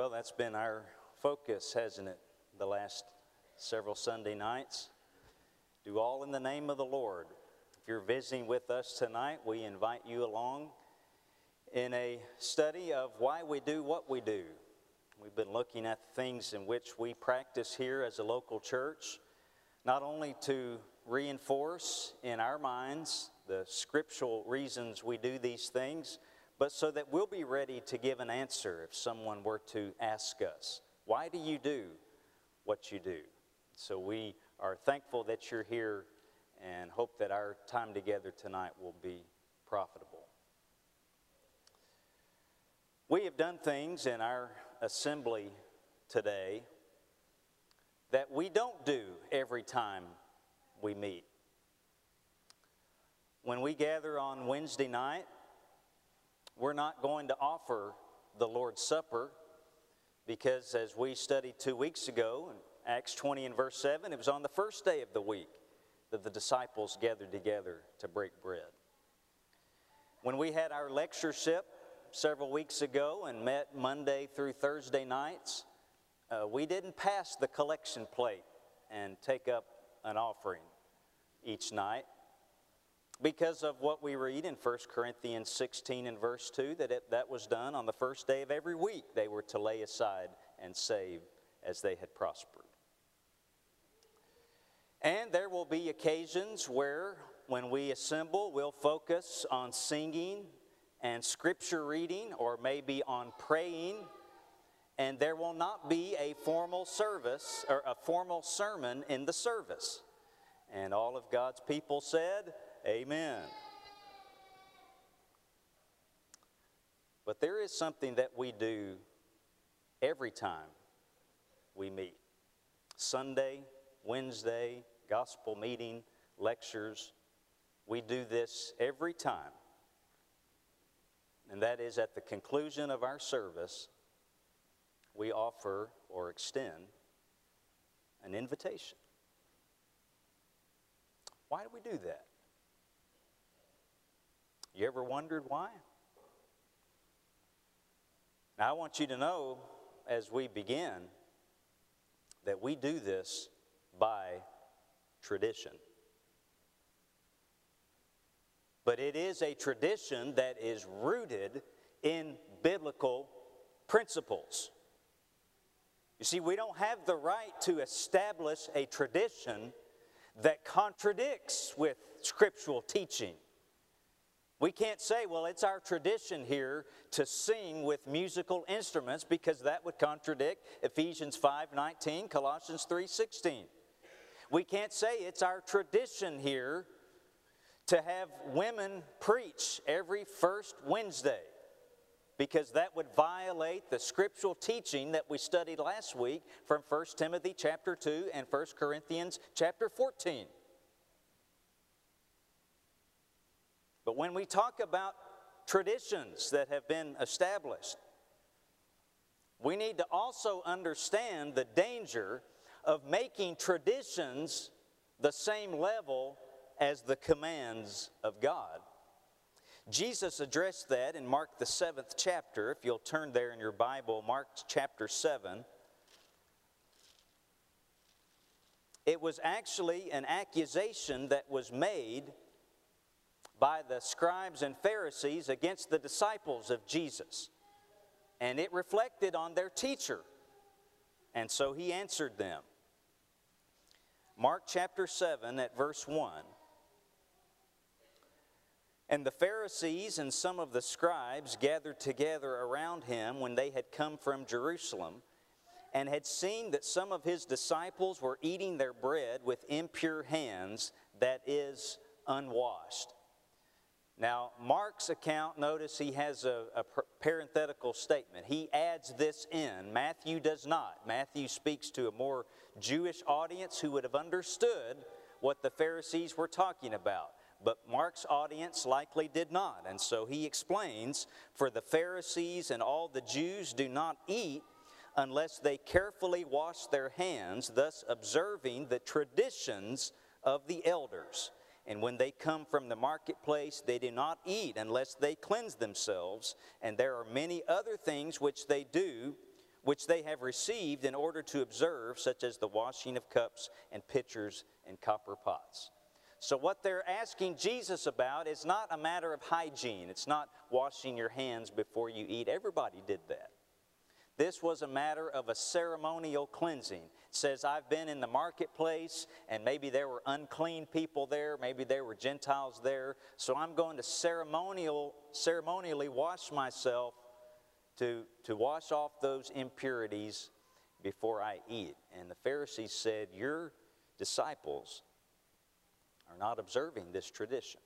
Well, that's been our focus, hasn't it, the last several Sunday nights? Do all in the name of the Lord. If you're visiting with us tonight, we invite you along in a study of why we do what we do. We've been looking at the things in which we practice here as a local church, not only to reinforce in our minds the scriptural reasons we do these things, but so that we'll be ready to give an answer if someone were to ask us, why do you do what you do? So we are thankful that you're here and hope that our time together tonight will be profitable. We have done things in our assembly today that we don't do every time we meet. When we gather on Wednesday night, we're not going to offer the Lord's Supper because, as we studied 2 weeks ago in Acts 20 and verse 7, it was on the first day of the week that the disciples gathered together to break bread. When we had our lectureship several weeks ago and met Monday through Thursday nights, we didn't pass the collection plate and take up an offering each night, because of what we read in 1 Corinthians 16 and verse 2, that was done on the first day of every week. They were to lay aside and save as they had prospered. And there will be occasions where, when we assemble, we'll focus on singing and scripture reading, or maybe on praying, and there will not be a formal service or a formal sermon in the service. And all of God's people said, amen. But there is something that we do every time we meet. Sunday, Wednesday, gospel meeting, lectures. We do this every time. And that is at the conclusion of our service, we offer or extend an invitation. Why do we do that? You ever wondered why? Now, I want you to know as we begin that we do this by tradition. But it is a tradition that is rooted in biblical principles. You see, we don't have the right to establish a tradition that contradicts with scriptural teaching. We can't say, well, it's our tradition here to sing with musical instruments, because that would contradict Ephesians 5:19, Colossians 3:16. We can't say it's our tradition here to have women preach every first Wednesday, because that would violate the scriptural teaching that we studied last week from 1 Timothy chapter 2 and 1 Corinthians chapter 14. But when we talk about traditions that have been established, we need to also understand the danger of making traditions the same level as the commands of God. Jesus addressed that in Mark the 7th chapter. If you'll turn there in your Bible, Mark chapter 7. It was actually an accusation that was made by the scribes and Pharisees against the disciples of Jesus. And it reflected on their teacher. And so he answered them. Mark chapter 7 at verse 1. And the Pharisees and some of the scribes gathered together around him when they had come from Jerusalem, and had seen that some of his disciples were eating their bread with impure hands, that is, unwashed. Now, Mark's account, notice he has a parenthetical statement. He adds this in. Matthew does not. Matthew speaks to a more Jewish audience who would have understood what the Pharisees were talking about. But Mark's audience likely did not. And so he explains, for the Pharisees and all the Jews do not eat unless they carefully wash their hands, thus observing the traditions of the elders. And when they come from the marketplace, they do not eat unless they cleanse themselves. And there are many other things which they do, which they have received in order to observe, such as the washing of cups and pitchers and copper pots. So what they're asking Jesus about is not a matter of hygiene. It's not washing your hands before you eat. Everybody did that. This was a matter of a ceremonial cleansing. It says, I've been in the marketplace, and maybe there were unclean people there, maybe there were Gentiles there, so I'm going to ceremonially wash myself to wash off those impurities before I eat. And the Pharisees said, your disciples are not observing this tradition.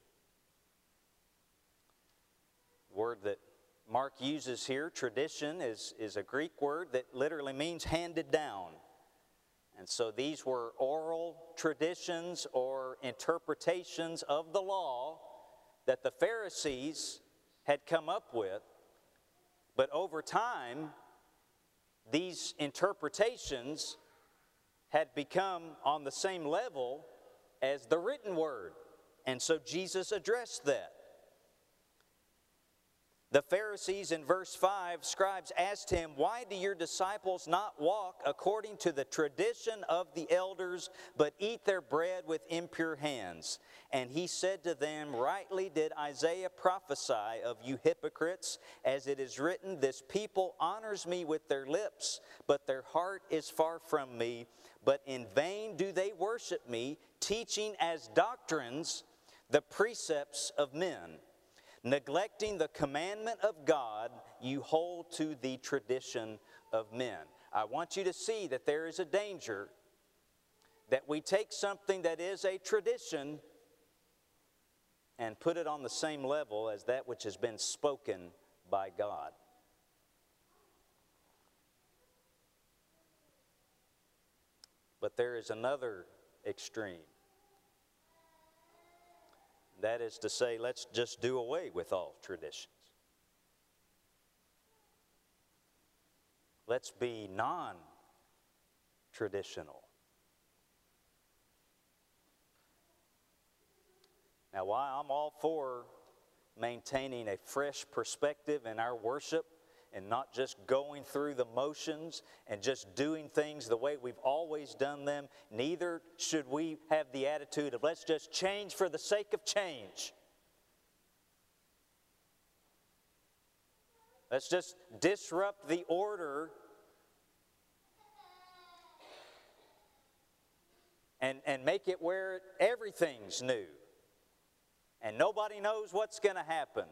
The word that Mark uses here, tradition, is a Greek word that literally means handed down. And so these were oral traditions or interpretations of the law that the Pharisees had come up with. But over time, these interpretations had become on the same level as the written word. And so Jesus addressed that. The Pharisees in verse 5, scribes asked him, why do your disciples not walk according to the tradition of the elders, but eat their bread with impure hands? And he said to them, rightly did Isaiah prophesy of you hypocrites, as it is written, this people honors me with their lips, but their heart is far from me. But in vain do they worship me, teaching as doctrines the precepts of men. Neglecting the commandment of God, you hold to the tradition of men. I want you to see that there is a danger that we take something that is a tradition and put it on the same level as that which has been spoken by God. But there is another extreme. That is to say, let's just do away with all traditions. Let's be non-traditional. Now, while I'm all for maintaining a fresh perspective in our worship and not just going through the motions and just doing things the way we've always done them, neither should we have the attitude of let's just change for the sake of change. Let's just disrupt the order and make it where everything's new and nobody knows what's going to happen.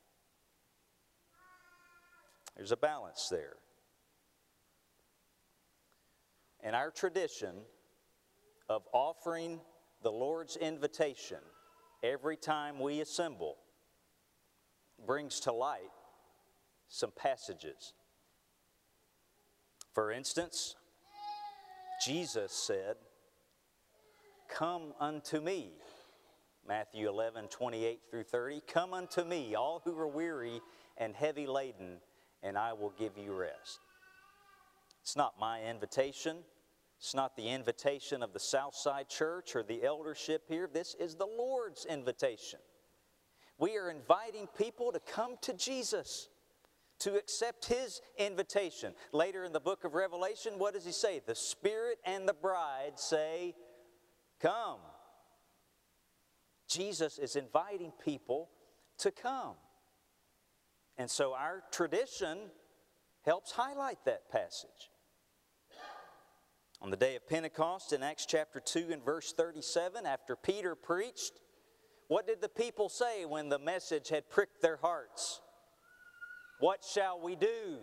There's a balance there. And our tradition of offering the Lord's invitation every time we assemble brings to light some passages. For instance, Jesus said, come unto me. Matthew 11:28-30. Come unto me, all who are weary and heavy laden, and I will give you rest. It's not my invitation. It's not the invitation of the Southside Church or the eldership here. This is the Lord's invitation. We are inviting people to come to Jesus, to accept His invitation. Later in the book of Revelation, what does He say? The Spirit and the bride say, come. Jesus is inviting people to come. And so our tradition helps highlight that passage. On the day of Pentecost in Acts chapter 2 and verse 37, after Peter preached, what did the people say when the message had pricked their hearts? What shall we do?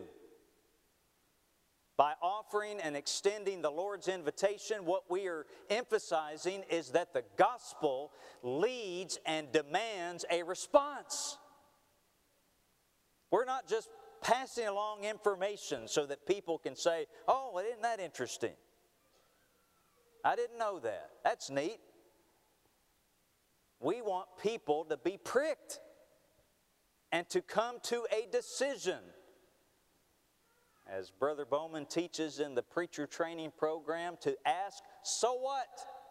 By offering and extending the Lord's invitation, what we are emphasizing is that the gospel leads and demands a response. We're not just passing along information so that people can say, oh, well, isn't that interesting? I didn't know that. That's neat. We want people to be pricked and to come to a decision. As Brother Bowman teaches in the preacher training program, to ask, so what?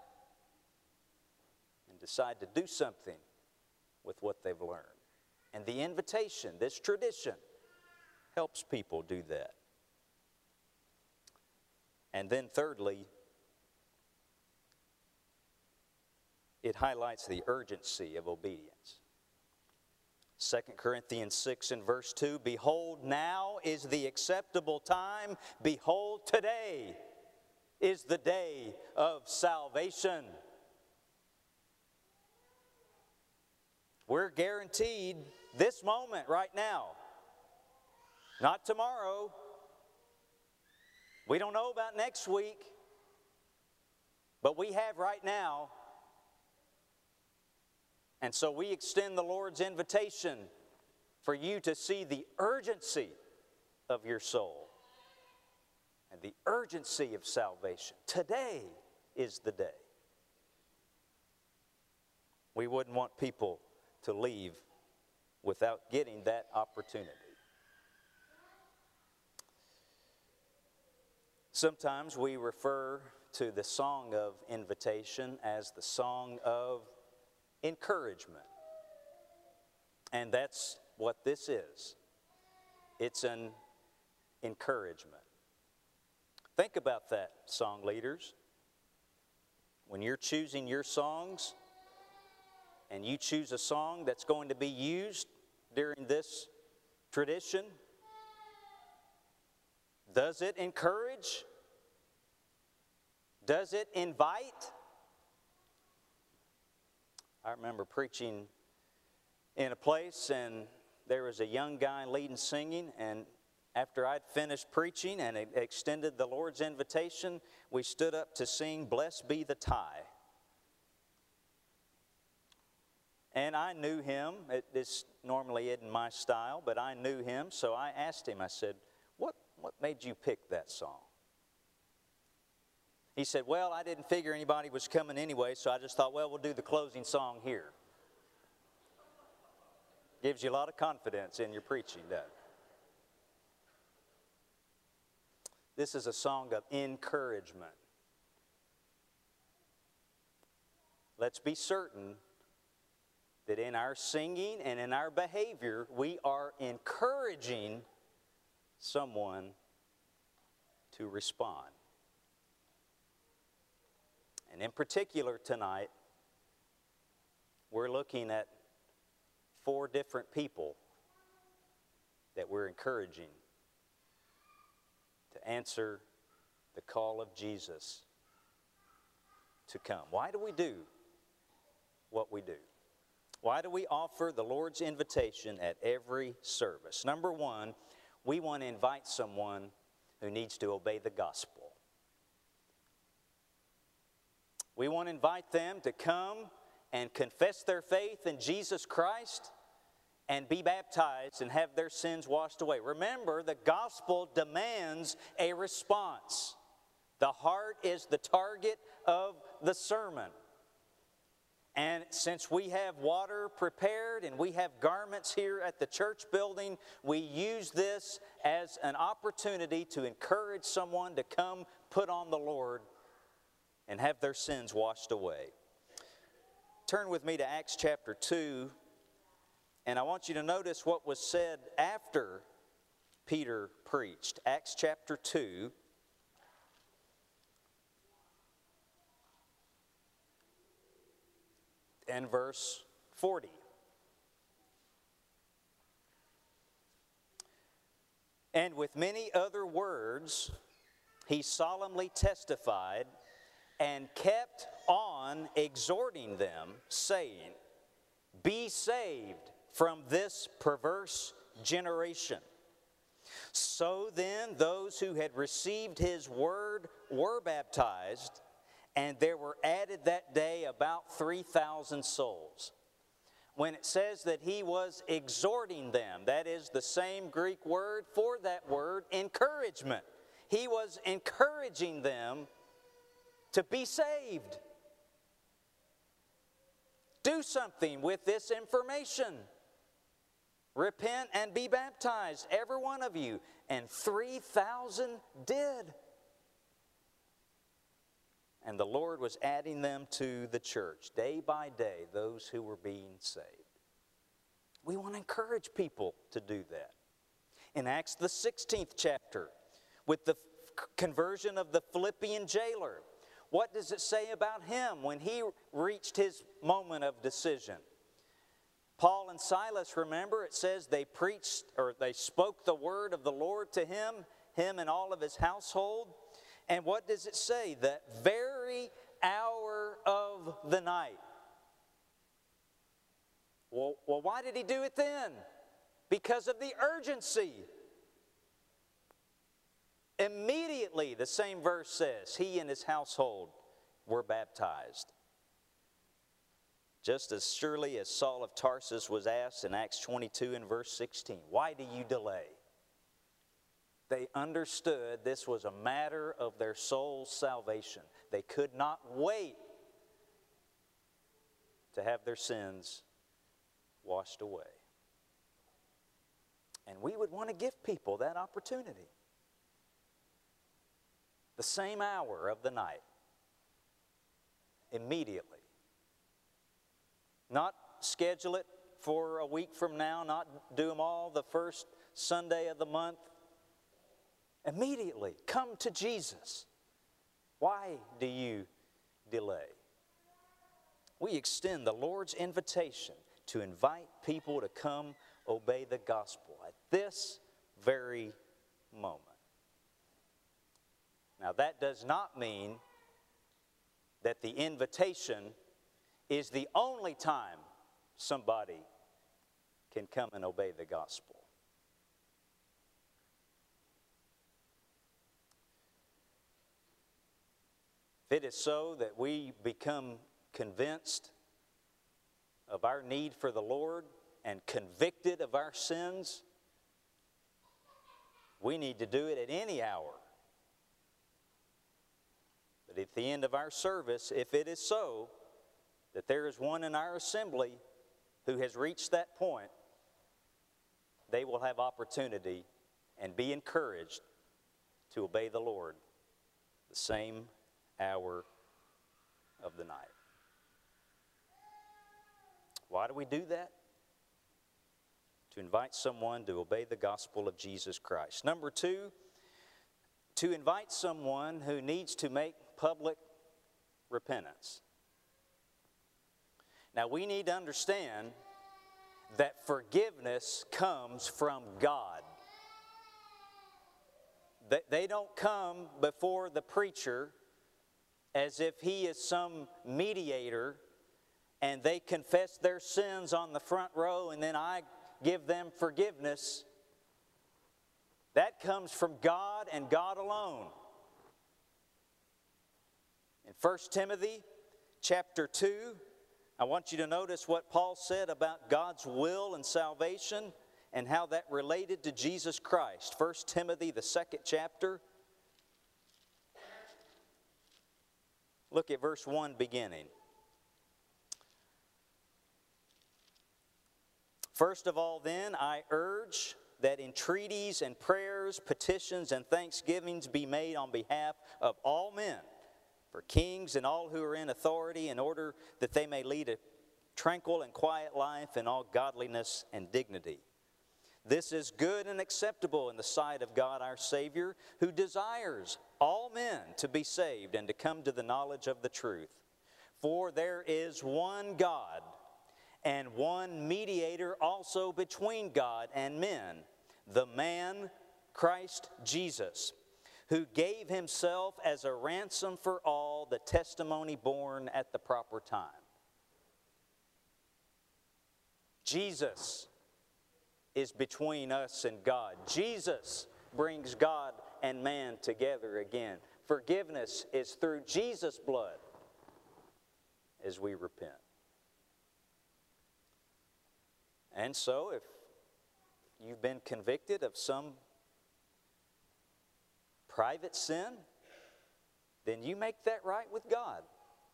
And decide to do something with what they've learned. And the invitation, this tradition, helps people do that. And then thirdly, it highlights the urgency of obedience. 2 Corinthians 6 and verse 2, behold, now is the acceptable time. Behold, today is the day of salvation. We're guaranteed this moment right now, not tomorrow. We don't know about next week, but we have right now. And so we extend the Lord's invitation for you to see the urgency of your soul and the urgency of salvation. Today is the day. We wouldn't want people to leave without getting that opportunity. Sometimes we refer to the song of invitation as the song of encouragement. And that's what this is. It's an encouragement. Think about that, song leaders. When you're choosing your songs, and you choose a song that's going to be used during this tradition, does it encourage? Does it invite? I remember preaching in a place, and there was a young guy leading singing, and after I'd finished preaching and extended the Lord's invitation, we stood up to sing "Blessed Be the Tie." And I knew him. This normally isn't my style, but I knew him, so I asked him, I said, what made you pick that song? He said, well, I didn't figure anybody was coming anyway, so I just thought, well, we'll do the closing song here. Gives you a lot of confidence in your preaching, doesn't it? This is a song of encouragement. Let's be certain that in our singing and in our behavior, we are encouraging someone to respond. And in particular tonight, we're looking at 4 different people that we're encouraging to answer the call of Jesus to come. Why do we do what we do? Why do we offer the Lord's invitation at every service? Number 1, we want to invite someone who needs to obey the gospel. We want to invite them to come and confess their faith in Jesus Christ and be baptized and have their sins washed away. Remember, the gospel demands a response. The heart is the target of the sermon. And since we have water prepared and we have garments here at the church building, we use this as an opportunity to encourage someone to come put on the Lord and have their sins washed away. Turn with me to Acts chapter 2, and I want you to notice what was said after Peter preached. Acts chapter 2. And verse 40. And with many other words, he solemnly testified and kept on exhorting them, saying, be saved from this perverse generation. So then those who had received his word were baptized, and there were added that day about 3,000 souls. When it says that he was exhorting them, that is the same Greek word for that word, encouragement. He was encouraging them to be saved. Do something with this information. Repent and be baptized, every one of you. And 3,000 did. And the Lord was adding them to the church, day by day, those who were being saved. We want to encourage people to do that. In Acts the 16th chapter, with the conversion of the Philippian jailer. What does it say about him when he reached his moment of decision? Paul and Silas, remember, it says they preached or they spoke the word of the Lord to him and all of his household. And what does it say? That very hour of the night. Well, why did he do it then? Because of the urgency. Immediately, the same verse says, he and his household were baptized. Just as surely as Saul of Tarsus was asked in Acts 22 and verse 16, why do you delay? They understood this was a matter of their soul's salvation. They could not wait to have their sins washed away. And we would want to give people that opportunity. The same hour of the night. Immediately. Not schedule it for a week from now, not do them all the first Sunday of the month. Immediately, come to Jesus. Why do you delay? We extend the Lord's invitation to invite people to come obey the gospel at this very moment. Now, that does not mean that the invitation is the only time somebody can come and obey the gospel. If it is so that we become convinced of our need for the Lord and convicted of our sins, we need to do it at any hour. But at the end of our service, if it is so that there is one in our assembly who has reached that point, they will have opportunity and be encouraged to obey the Lord the same hour of the night. Why do we do that? To invite someone to obey the gospel of Jesus Christ. Number two, to invite someone who needs to make public repentance. Now, we need to understand that forgiveness comes from God. They don't come before the preacher as if he is some mediator and they confess their sins on the front row and then I give them forgiveness. That comes from God and God alone. In 1 Timothy chapter 2, I want you to notice what Paul said about God's will and salvation and how that related to Jesus Christ. 1 Timothy, the 2nd chapter. Look at verse 1 beginning. First of all, then, I urge that entreaties and prayers, petitions and thanksgivings be made on behalf of all men, for kings and all who are in authority, in order that they may lead a tranquil and quiet life in all godliness and dignity. This is good and acceptable in the sight of God our Savior, who desires all men to be saved and to come to the knowledge of the truth. For there is one God and one mediator also between God and men, the man Christ Jesus, who gave himself as a ransom for all, the testimony born at the proper time. Jesus is between us and God. Jesus brings God and man together again. Forgiveness is through Jesus' blood as we repent. And so if you've been convicted of some private sin, then you make that right with God.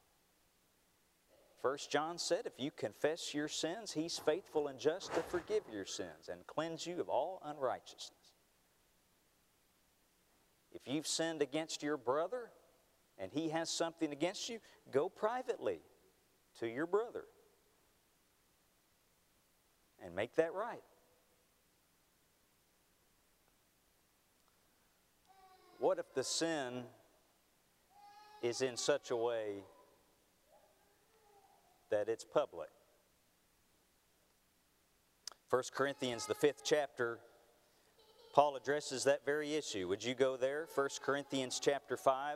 1 John said, if you confess your sins, He's faithful and just to forgive your sins and cleanse you of all unrighteousness. If you've sinned against your brother and he has something against you, go privately to your brother and make that right. What if the sin is in such a way that it's public? 1 Corinthians, the 5th chapter, Paul addresses that very issue. Would you go there? 1 Corinthians chapter 5.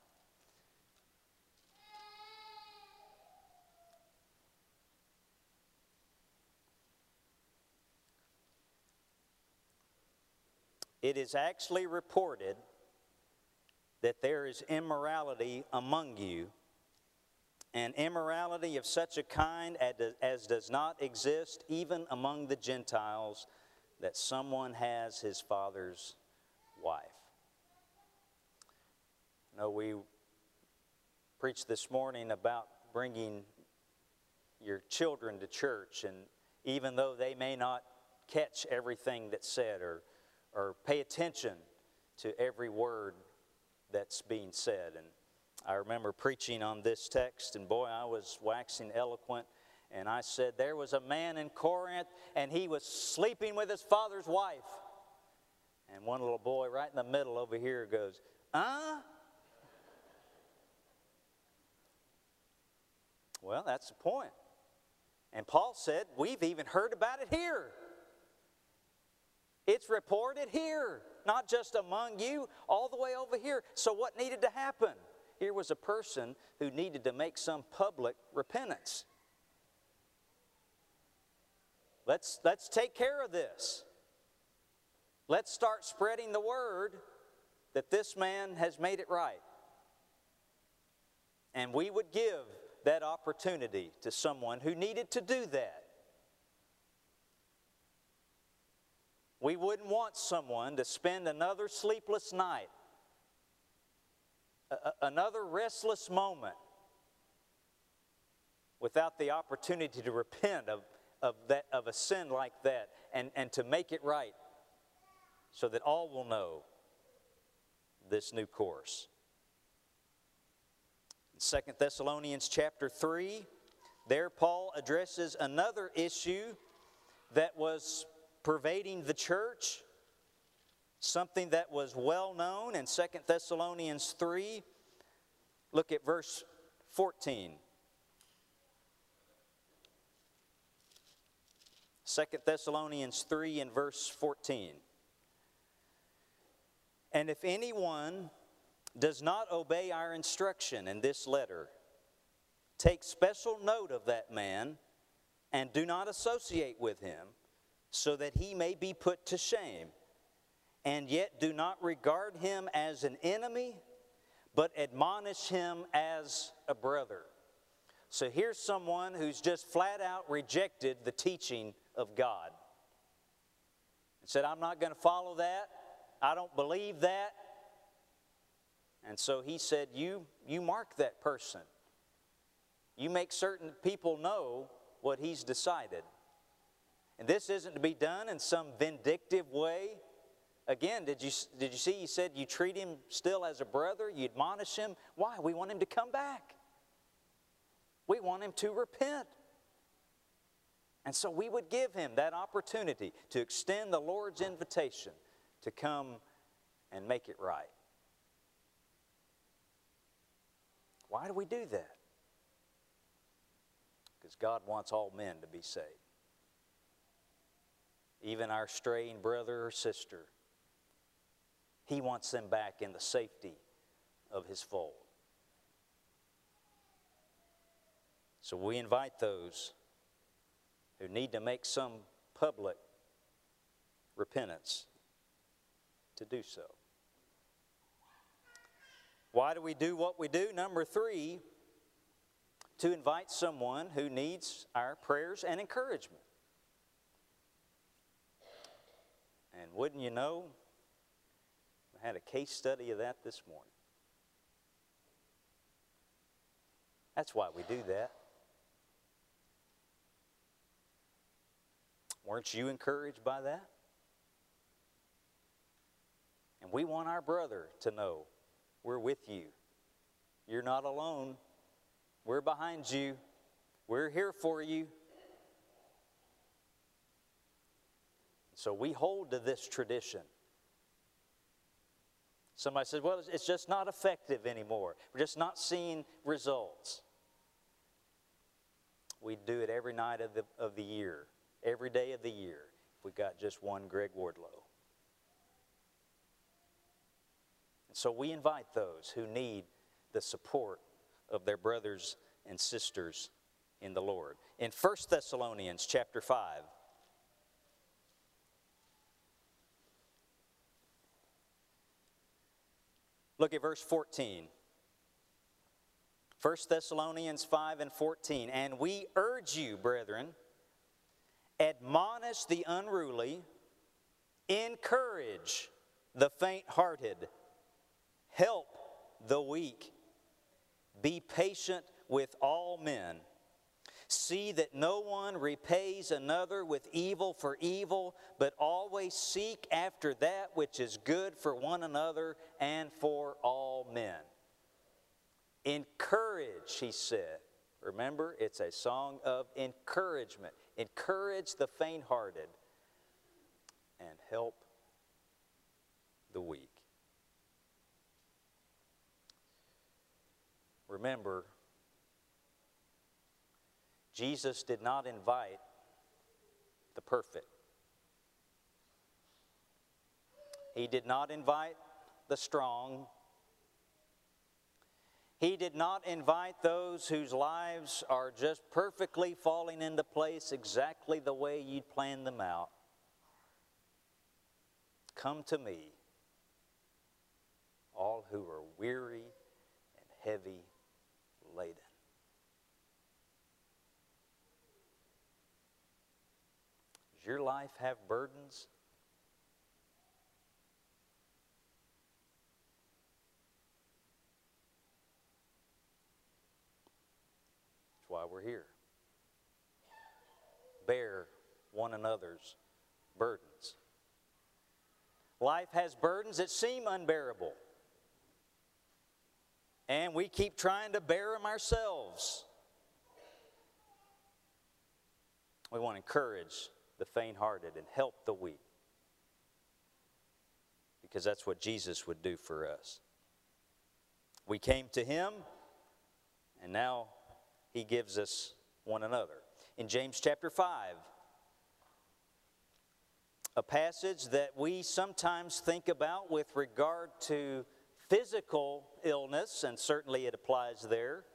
It is actually reported that there is immorality among you, and immorality of such a kind as does not exist even among the Gentiles, that someone has his father's wife. You know, we preached this morning about bringing your children to church, and even though they may not catch everything that's said or pay attention to every word that's being said. And I remember preaching on this text, and boy, I was waxing eloquent. And I said, there was a man in Corinth, and he was sleeping with his father's wife. And one little boy right in the middle over here goes, Well, that's the point. And Paul said, we've even heard about it here. It's reported here, not just among you, all the way over here. So what needed to happen? Here was a person who needed to make some public repentance. Let's take care of this. Let's start spreading the word that this man has made it right. And we would give that opportunity to someone who needed to do that. We wouldn't want someone to spend another sleepless night, another restless moment, without the opportunity to repent of a sin like that and to make it right, so that all will know this new course. In 2 Thessalonians chapter 3, there Paul addresses another issue that was pervading the church, something that was well known in 2 Thessalonians 3. Look at verse 14. 2 Thessalonians 3 and verse 14. And if anyone does not obey our instruction in this letter, take special note of that man and do not associate with him, so that he may be put to shame. And yet do not regard him as an enemy, but admonish him as a brother. So here's someone who's just flat out rejected the teaching of God. And said, I'm not going to follow that. I don't believe that. And so he said, you mark that person. You make certain people know what he's decided. And this isn't to be done in some vindictive way. Again, did you see he said you treat him still as a brother, you admonish him. Why? We want him to come back. We want him to repent. And so we would give him that opportunity to extend the Lord's invitation to come and make it right. Why do we do that? Because God wants all men to be saved. Even our straying brother or sister, He wants them back in the safety of His fold. So we invite those who need to make some public repentance to do so. Why do we do what we do? Number 3, to invite someone who needs our prayers and encouragement. And wouldn't you know, I had a case study of that this morning. That's why we do that. Weren't you encouraged by that? And we want our brother to know we're with you. You're not alone. We're behind you. We're here for you. So we hold to this tradition. Somebody says, well, it's just not effective anymore. We're just not seeing results. We do it every night of the year, every day of the year, if we got just one Greg Wardlow. And so we invite those who need the support of their brothers and sisters in the Lord. In 1 Thessalonians chapter 5, look at verse 14. 1 Thessalonians 5 and 14. And we urge you, brethren, admonish the unruly, encourage the faint-hearted, help the weak, be patient with all men. See that no one repays another with evil for evil, but always seek after that which is good for one another and for all men. Encourage, he said. Remember, it's a song of encouragement. Encourage the faint-hearted and help the weak. Remember, Jesus did not invite the perfect. He did not invite the strong. He did not invite those whose lives are just perfectly falling into place exactly the way you'd planned them out. Come to me, all who are weary and heavy laden. Does your life have burdens? That's why we're here. Bear one another's burdens. Life has burdens that seem unbearable. And we keep trying to bear them ourselves. We want to encourage the faint-hearted and help the weak, because that's what Jesus would do for us. We came to Him, and now He gives us one another. In James chapter 5, a passage that we sometimes think about with regard to physical illness, and certainly it applies there.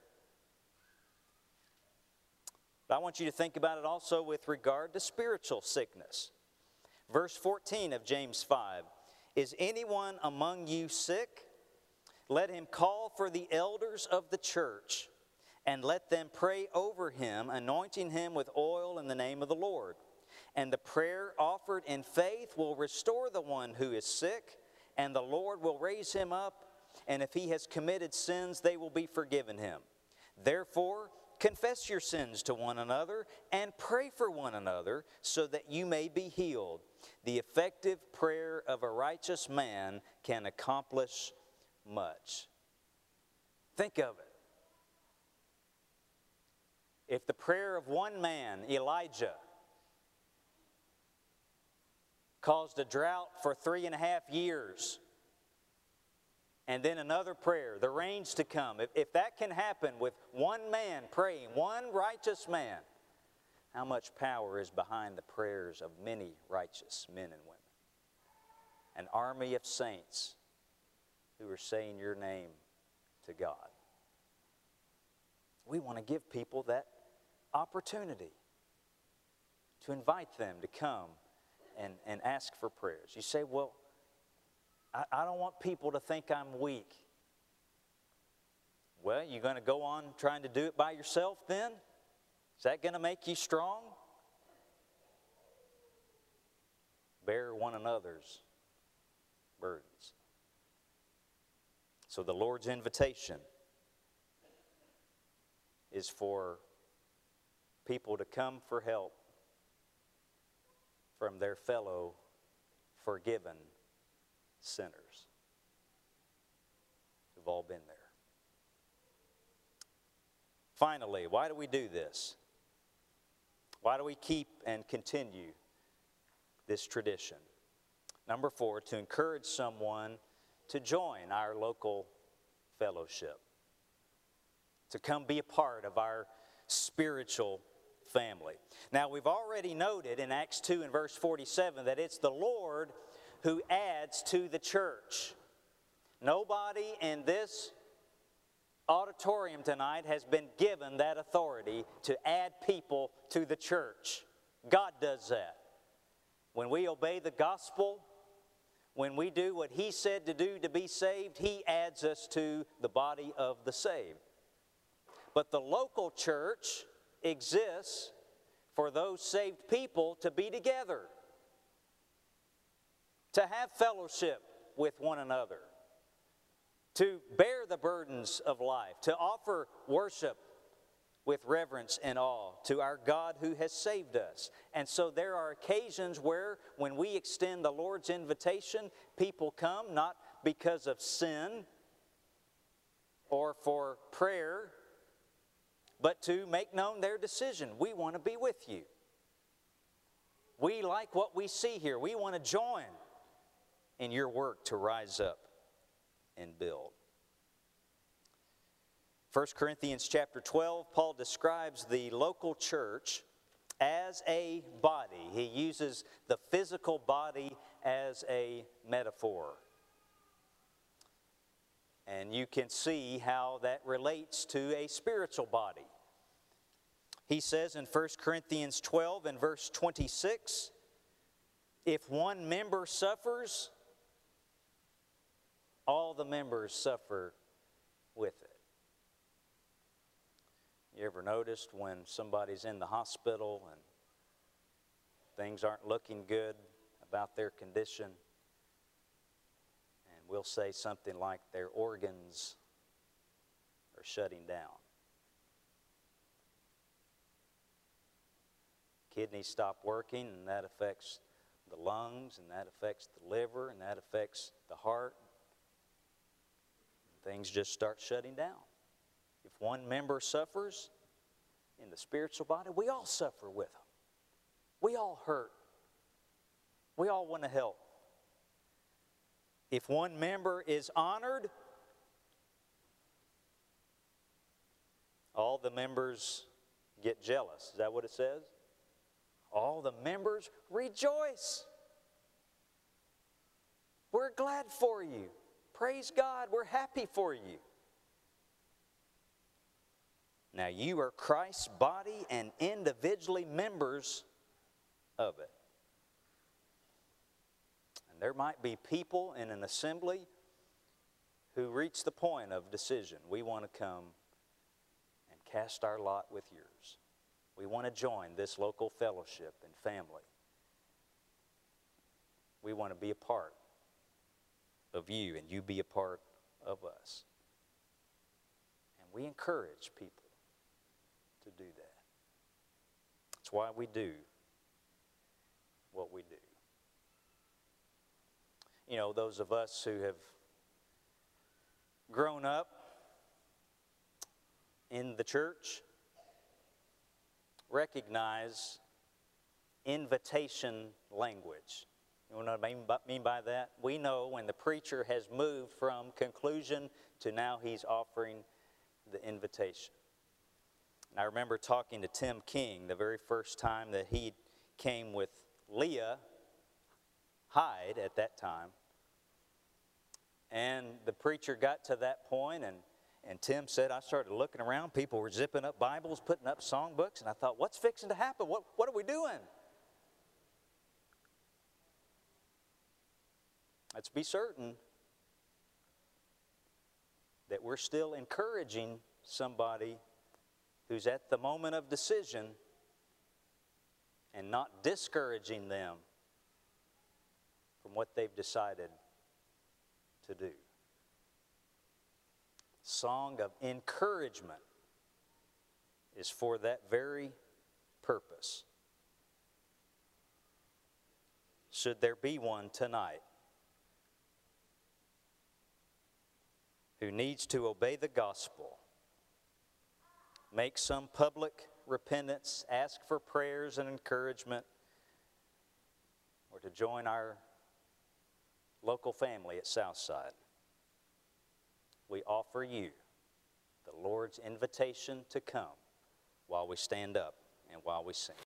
But I want you to think about it also with regard to spiritual sickness. Verse 14 of James 5. Is anyone among you sick? Let him call for the elders of the church, and let them pray over him, anointing him with oil in the name of the Lord. And the prayer offered in faith will restore the one who is sick, and the Lord will raise him up, and if he has committed sins, they will be forgiven him. Therefore, confess your sins to one another and pray for one another so that you may be healed. The effective prayer of a righteous man can accomplish much. Think of it. If the prayer of one man, Elijah, caused a drought for 3.5 years, and then another prayer, the rains to come. If that can happen with one man praying, one righteous man, how much power is behind the prayers of many righteous men and women? An army of saints who are saying your name to God. We want to give people that opportunity to invite them to come and ask for prayers. You say, well, I don't want people to think I'm weak. Well, you're going to go on trying to do it by yourself then? Is that going to make you strong? Bear one another's burdens. So the Lord's invitation is for people to come for help from their fellow forgiven sinners who've all been there. Finally, why do we do this? Why do we keep and continue this tradition? Number 4, to encourage someone to join our local fellowship, to come be a part of our spiritual family. Now, we've already noted in Acts 2 and verse 47 that it's the Lord who adds to the church. Nobody in this auditorium tonight has been given that authority to add people to the church. God does that. When we obey the gospel, when we do what He said to do to be saved, He adds us to the body of the saved. But the local church exists for those saved people to be together, to have fellowship with one another, to bear the burdens of life, to offer worship with reverence and awe to our God who has saved us. And so there are occasions where when we extend the Lord's invitation, people come not because of sin or for prayer, but to make known their decision. We want to be with you. We like what we see here. We want to join in your work to rise up and build. 1 Corinthians chapter 12, Paul describes the local church as a body. He uses the physical body as a metaphor. And you can see how that relates to a spiritual body. He says in 1 Corinthians 12 and verse 26, if one member suffers, all the members suffer with it. You ever noticed when somebody's in the hospital and things aren't looking good about their condition, and we'll say something like their organs are shutting down. Kidneys stop working, and that affects the lungs, and that affects the liver, and that affects the heart. Things just start shutting down. If one member suffers in the spiritual body, we all suffer with them. We all hurt. We all want to help. If one member is honored, all the members get jealous. Is that what it says? All the members rejoice. We're glad for you. Praise God, we're happy for you. Now you are Christ's body and individually members of it. And there might be people in an assembly who reach the point of decision. We want to come and cast our lot with yours. We want to join this local fellowship and family. We want to be a part of you, and you be a part of us. And we encourage people to do that. That's why we do what we do. You know, those of us who have grown up in the church recognize invitation language. You know what I mean by that? We know when the preacher has moved from conclusion to now he's offering the invitation. And I remember talking to Tim King the very first time that he came with Leah Hyde at that time. And the preacher got to that point, and Tim said, I started looking around. People were zipping up Bibles, putting up songbooks, and I thought, what's fixing to happen? What are we doing? Let's be certain that we're still encouraging somebody who's at the moment of decision and not discouraging them from what they've decided to do. Song of encouragement is for that very purpose. Should there be one tonight who needs to obey the gospel, make some public repentance, ask for prayers and encouragement, or to join our local family at Southside, we offer you the Lord's invitation to come while we stand up and while we sing.